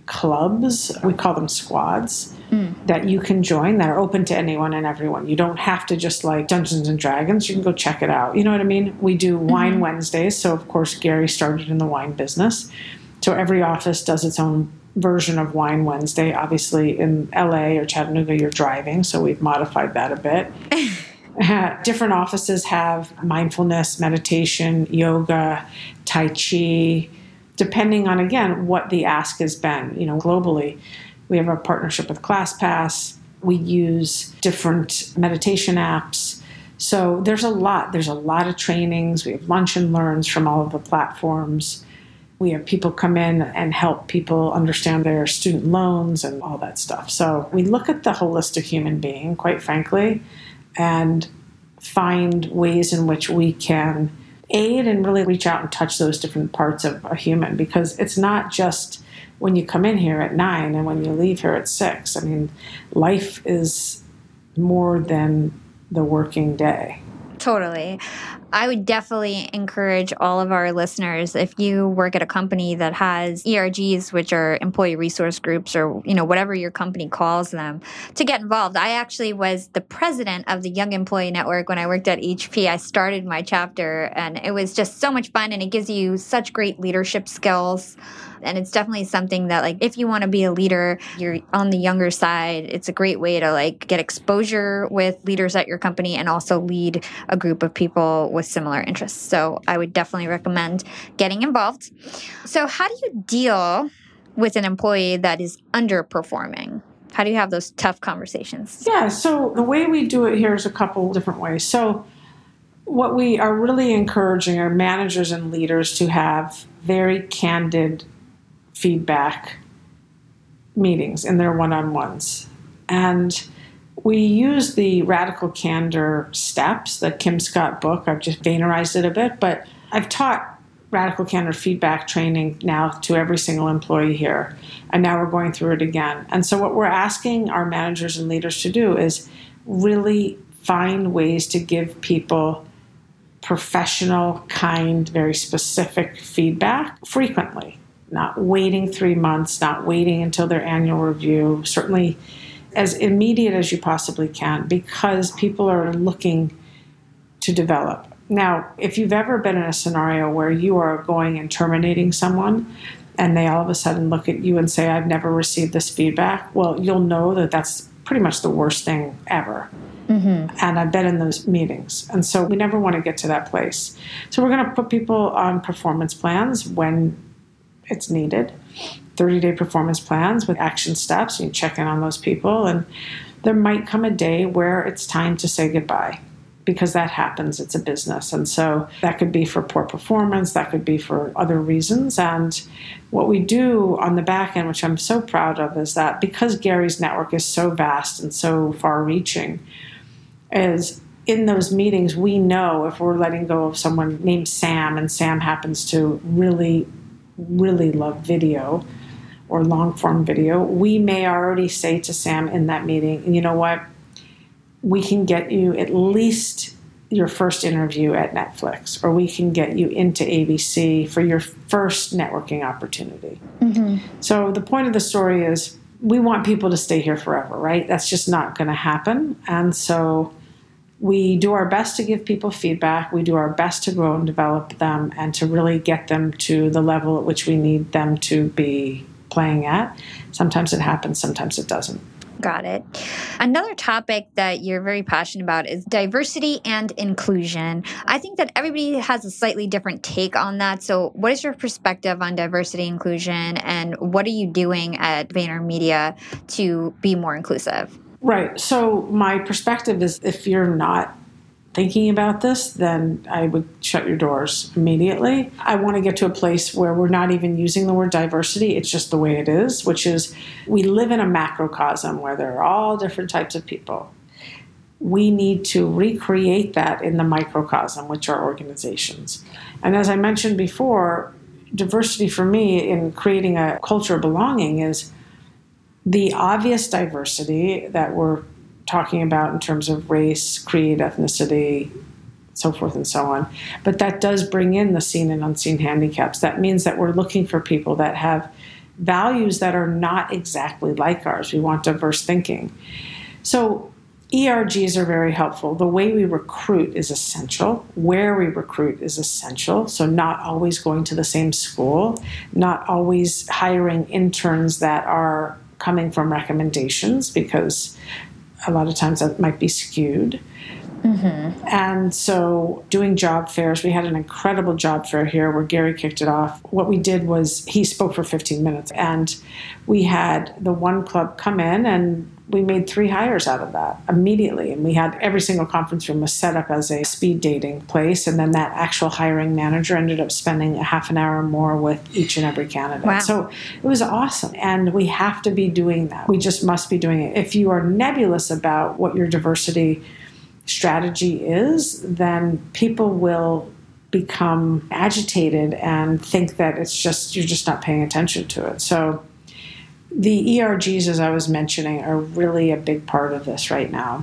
B: clubs, we call them squads, that you can join that are open to anyone and everyone. You don't have to just like Dungeons and Dragons. You can go check it out. You know what I mean? We do wine Wednesdays. So, of course, Gary started in the wine business. So every office does its own version of Wine Wednesday. Obviously, in LA or Chattanooga, you're driving. So we've modified that a bit. Different offices have mindfulness, meditation, yoga, Tai Chi, depending on, again, what the ask has been. You know, globally, we have a partnership with ClassPass. We use different meditation apps. So there's a lot. There's a lot of trainings. We have lunch and learns from all of the platforms. We have people come in and help people understand their student loans and all that stuff. So we look at the holistic human being, quite frankly, and find ways in which we can aid and really reach out and touch those different parts of a human, because it's not just when you come in here at 9 and when you leave here at 6. I mean, life is more than the working day.
A: Totally. I would definitely encourage all of our listeners, if you work at a company that has ERGs, which are employee resource groups, or whatever your company calls them, to get involved. I actually was the president of the Young Employee Network when I worked at HP. I started my chapter, and it was just so much fun, and it gives you such great leadership skills. And it's definitely something that, like, if you want to be a leader, you're on the younger side, it's a great way to, like, get exposure with leaders at your company and also lead a group of people with similar interests. So I would definitely recommend getting involved. So how do you deal with an employee that is underperforming? How do you have those tough conversations?
B: Yeah, so the way we do it here is a couple different ways. So what we are really encouraging our managers and leaders to have very candid feedback meetings in their one-on-ones. And we use the Radical Candor steps, the Kim Scott book. I've just Vaynerized it a bit, but I've taught Radical Candor feedback training now to every single employee here. And now we're going through it again. And so what we're asking our managers and leaders to do is really find ways to give people professional, kind, very specific feedback frequently. Not waiting 3 months, not waiting until their annual review, certainly as immediate as you possibly can, because people are looking to develop. Now, if you've ever been in a scenario where you are going and terminating someone and they all of a sudden look at you and say, I've never received this feedback, well, you'll know that that's pretty much the worst thing ever. Mm-hmm. And I've been in those meetings. And so we never want to get to that place. So we're going to put people on performance plans when it's needed, 30-day performance plans with action steps. You check in on those people, and there might come a day where it's time to say goodbye, because that happens. It's a business. And so that could be for poor performance, that could be for other reasons. And what we do on the back end, which I'm so proud of, is that because Gary's network is so vast and so far-reaching, is in those meetings, we know if we're letting go of someone named Sam, and Sam happens to really love video or long-form video, we may already say to Sam in that meeting, you know what, we can get you at least your first interview at Netflix, or we can get you into ABC for your first networking opportunity. Mm-hmm. So the point of the story is we want people to stay here forever, right? That's just not going to happen. And so we do our best to give people feedback. We do our best to grow and develop them and to really get them to the level at which we need them to be playing at. Sometimes it happens, sometimes it doesn't.
A: Got it. Another topic that you're very passionate about is diversity and inclusion. I think that everybody has a slightly different take on that. So what is your perspective on diversity and inclusion, and what are you doing at VaynerMedia to be more inclusive?
B: Right. So my perspective is, if you're not thinking about this, then I would shut your doors immediately. I want to get to a place where we're not even using the word diversity. It's just the way it is, which is we live in a macrocosm where there are all different types of people. We need to recreate that in the microcosm, which are organizations. And as I mentioned before, diversity for me in creating a culture of belonging is the obvious diversity that we're talking about in terms of race, creed, ethnicity, so forth and so on. But that does bring in the seen and unseen handicaps. That means that we're looking for people that have values that are not exactly like ours. We want diverse thinking. So ERGs are very helpful. The way we recruit is essential. Where we recruit is essential. So not always going to the same school, not always hiring interns that are coming from recommendations, because a lot of times that might be skewed. Mm-hmm. And so doing job fairs, we had an incredible job fair here where Gary kicked it off. What we did was he spoke for 15 minutes, and we had the one club come in, and we made 3 hires out of that immediately. And we had every single conference room was set up as a speed dating place. And then that actual hiring manager ended up spending a half an hour more with each and every candidate.
A: Wow.
B: So it was awesome. And we have to be doing that. We just must be doing it. If you are nebulous about what your diversity strategy is, then people will become agitated and think that you're just not paying attention to it. So the ERGs, as I was mentioning, are really a big part of this right now.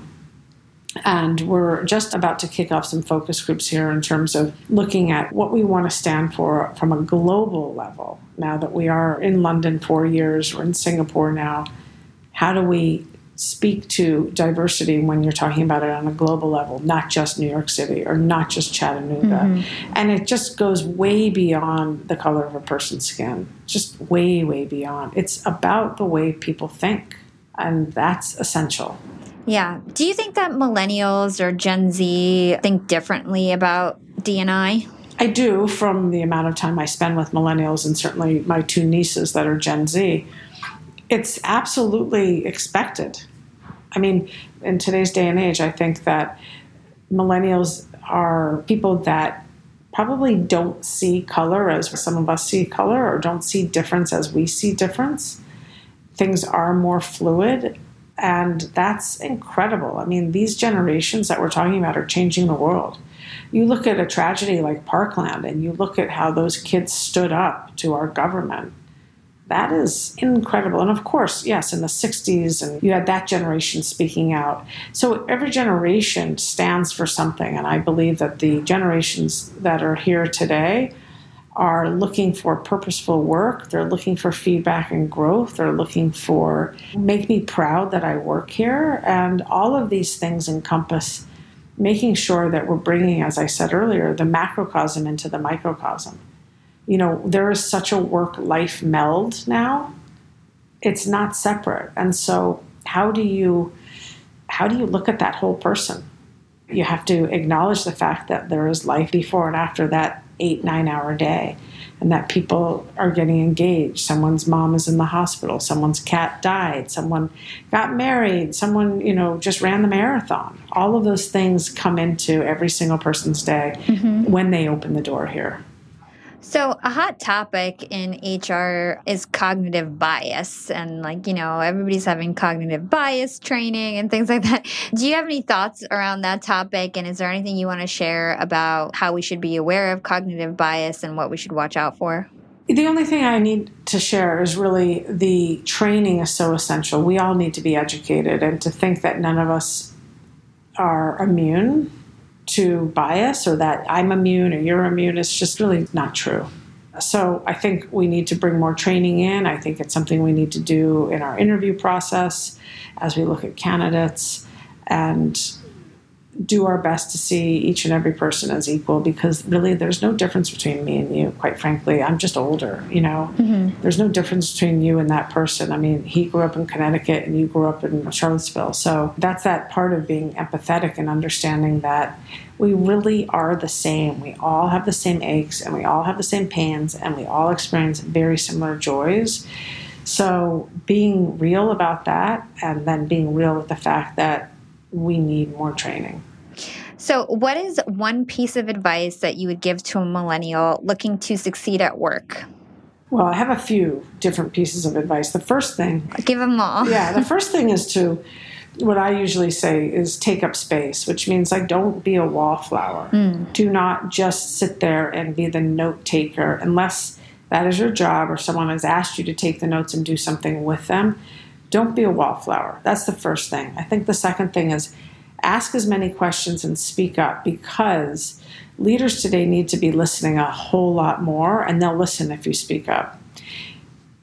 B: And we're just about to kick off some focus groups here in terms of looking at what we want to stand for from a global level. Now that we are in London 4 years, we're in Singapore now, how do we speak to diversity when you're talking about it on a global level, not just New York City or not just Chattanooga? Mm-hmm. And it just goes way beyond the color of a person's skin, just way, way beyond. It's about the way people think, and that's essential.
A: Yeah. Do you think that millennials or Gen Z think differently about D&I?
B: I do, from the amount of time I spend with millennials, and certainly my 2 nieces that are Gen Z. It's absolutely expected. I mean, in today's day and age, I think that millennials are people that probably don't see color as some of us see color, or don't see difference as we see difference. Things are more fluid, and that's incredible. I mean, these generations that we're talking about are changing the world. You look at a tragedy like Parkland, and you look at how those kids stood up to our government. That is incredible. And of course, yes, in the 60s, and you had that generation speaking out. So every generation stands for something. And I believe that the generations that are here today are looking for purposeful work. They're looking for feedback and growth. They're looking for, make me proud that I work here. And all of these things encompass making sure that we're bringing, as I said earlier, the macrocosm into the microcosm. You know, there is such a work-life meld now. It's not separate. And so how do you look at that whole person? You have to acknowledge the fact that there is life before and after that 8-9 hour day, and that people are getting engaged. Someone's mom is in the hospital. Someone's cat died. Someone got married. Someone, just ran the marathon. All of those things come into every single person's day when they open the door here.
A: So a hot topic in HR is cognitive bias. And everybody's having cognitive bias training and things like that. Do you have any thoughts around that topic? And is there anything you want to share about how we should be aware of cognitive bias and what we should watch out for?
B: The only thing I need to share is really the training is so essential. We all need to be educated, and to think that none of us are immune to bias, or that I'm immune or you're immune, is just really not true. So I think we need to bring more training in. I think it's something we need to do in our interview process as we look at candidates, and do our best to see each and every person as equal, because really there's no difference between me and you, quite frankly. I'm just older, There's no difference between you and that person. I mean, he grew up in Connecticut and you grew up in Charlottesville. So that's that part of being empathetic and understanding that we really are the same. We all have the same aches, and we all have the same pains, and we all experience very similar joys. So being real about that, and then being real with the fact that we need more training.
A: So what is one piece of advice that you would give to a millennial looking to succeed at work?
B: Well, I have a few different pieces of advice. The first thing...
A: Give them all.
B: Yeah, the first thing is what I usually say is take up space, which means don't be a wallflower. Do not just sit there and be the note taker, unless that is your job or someone has asked you to take the notes and do something with them. Don't be a wallflower. That's the first thing. I think the second thing is ask as many questions and speak up, because leaders today need to be listening a whole lot more, and they'll listen if you speak up.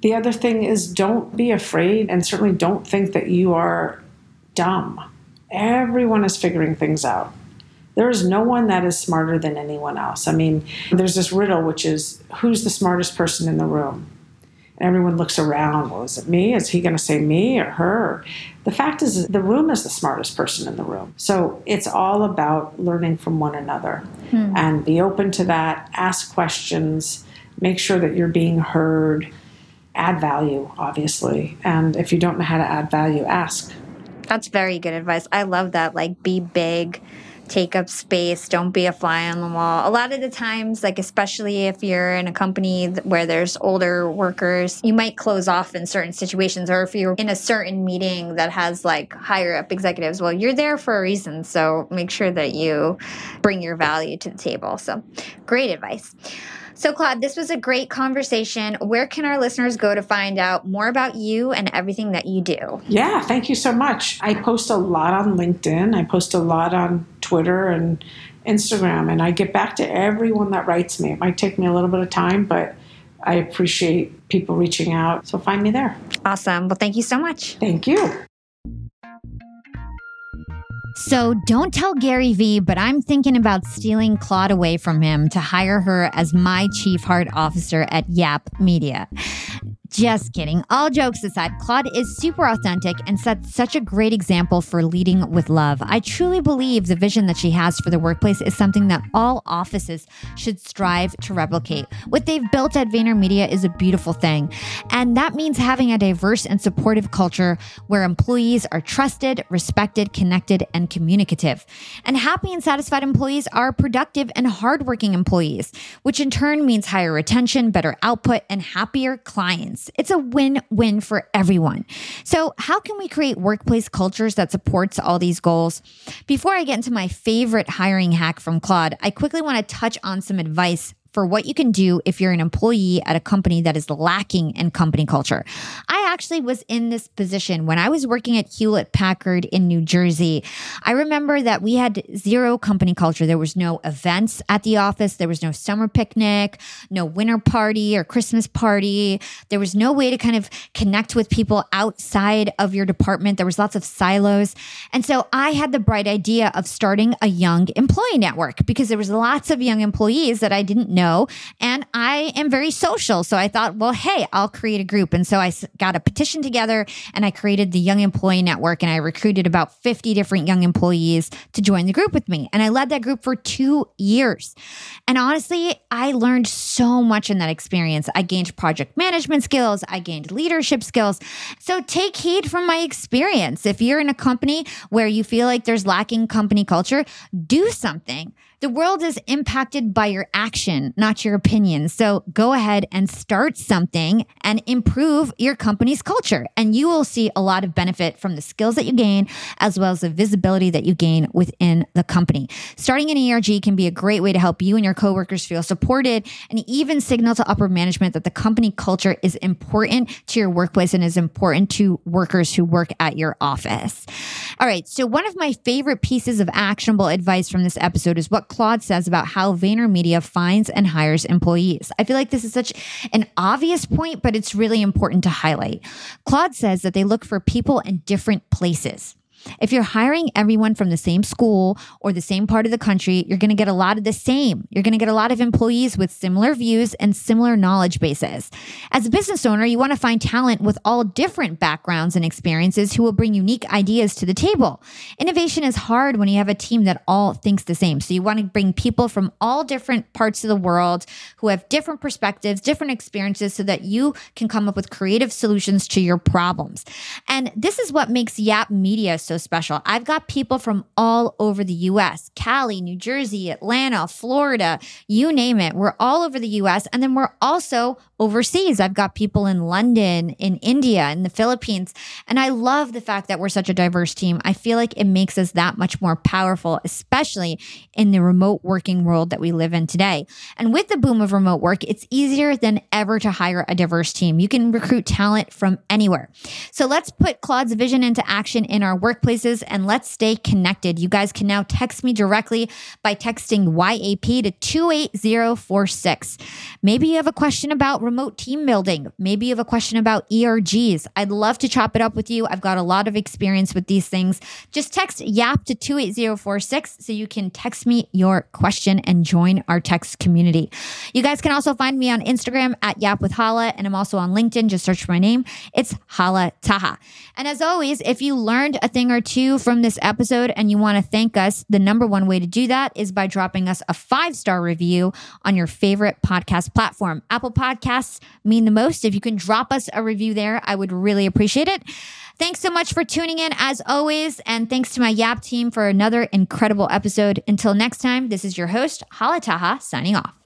B: The other thing is don't be afraid, and certainly don't think that you are dumb. Everyone is figuring things out. There is no one that is smarter than anyone else. I mean, there's this riddle, which is, who's the smartest person in the room? And everyone looks around. Well, is it me? Is he going to say me or her? The fact is, the room is the smartest person in the room. So it's all about learning from one another. And be open to that. Ask questions. Make sure that you're being heard. Add value, obviously. And if you don't know how to add value, ask.
A: That's very good advice. I love that. Like, be big, take up space, don't be a fly on the wall. A lot of the times, like especially if you're in a company where there's older workers, you might close off in certain situations, or if you're in a certain meeting that has like higher up executives, well, you're there for a reason. So make sure that you bring your value to the table. So great advice. So Claude, this was a great conversation. Where can our listeners go to find out more about you and everything that you do?
B: Yeah, thank you so much. I post a lot on LinkedIn. I post a lot on Twitter and Instagram, and I get back to everyone that writes me. It might take me a little bit of time, but I appreciate people reaching out. So find me there.
A: Awesome. Well, thank you so much.
B: Thank you.
A: So don't tell Gary Vee, but I'm thinking about stealing Claude away from him to hire her as my chief heart officer at Yap Media. Just kidding. All jokes aside, Claude is super authentic and sets such a great example for leading with love. I truly believe the vision that she has for the workplace is something that all offices should strive to replicate. What they've built at VaynerMedia is a beautiful thing. And that means having a diverse and supportive culture where employees are trusted, respected, connected, and communicative. And happy and satisfied employees are productive and hardworking employees, which in turn means higher retention, better output, and happier clients. It's a win-win for everyone. So how can we create workplace cultures that supports all these goals? Before I get into my favorite hiring hack from Claude, I quickly want to touch on some advice for what you can do if you're an employee at a company that is lacking in company culture. I actually was in this position when I was working at Hewlett-Packard in New Jersey. I remember that we had zero company culture. There was no events at the office. There was no summer picnic, no winter party or Christmas party. There was no way to kind of connect with people outside of your department. There was lots of silos. And so I had the bright idea of starting a young employee network because there was lots of young employees that I didn't know. And I am very social. So I thought, well, hey, I'll create a group. And so I got a petition together and I created the Young Employee Network, and I recruited about 50 different young employees to join the group with me. And I led that group for 2 years. And honestly, I learned so much in that experience. I gained project management skills. I gained leadership skills. So take heed from my experience. If you're in a company where you feel like there's lacking company culture, do something. The world is impacted by your action, not your opinion. So go ahead and start something and improve your company's culture. And you will see a lot of benefit from the skills that you gain, as well as the visibility that you gain within the company. Starting an ERG can be a great way to help you and your coworkers feel supported, and even signal to upper management that the company culture is important to your workplace and is important to workers who work at your office. All right. So one of my favorite pieces of actionable advice from this episode is what Claude says about how VaynerMedia finds and hires employees. I feel like this is such an obvious point, but it's really important to highlight. Claude says that they look for people in different places. If you're hiring everyone from the same school or the same part of the country, you're going to get a lot of the same. You're going to get a lot of employees with similar views and similar knowledge bases. As a business owner, you want to find talent with all different backgrounds and experiences who will bring unique ideas to the table. Innovation is hard when you have a team that all thinks the same. So you want to bring people from all different parts of the world who have different perspectives, different experiences, so that you can come up with creative solutions to your problems. And this is what makes Yap Media so special. I've got people from all over the US, Cali, New Jersey, Atlanta, Florida, you name it. We're all over the US. And then we're also overseas. I've got people in London, in India, in the Philippines. And I love the fact that we're such a diverse team. I feel like it makes us that much more powerful, especially in the remote working world that we live in today. And with the boom of remote work, it's easier than ever to hire a diverse team. You can recruit talent from anywhere. So let's put Claude's vision into action in our workplace places, and let's stay connected. You guys can now text me directly by texting YAP to 28046. Maybe you have a question about remote team building. Maybe you have a question about ERGs. I'd love to chop it up with you. I've got a lot of experience with these things. Just text YAP to 28046 so you can text me your question and join our text community. You guys can also find me on Instagram at Yap with Hala, and I'm also on LinkedIn. Just search for my name. It's Hala Taha. And as always, if you learned a thing or two from this episode and you want to thank us, the number one way to do that is by dropping us a 5-star review on your favorite podcast platform. Apple Podcasts mean the most. If you can drop us a review there, I would really appreciate it. Thanks so much for tuning in as always. And thanks to my Yap team for another incredible episode. Until next time, this is your host, Hala Taha, signing off.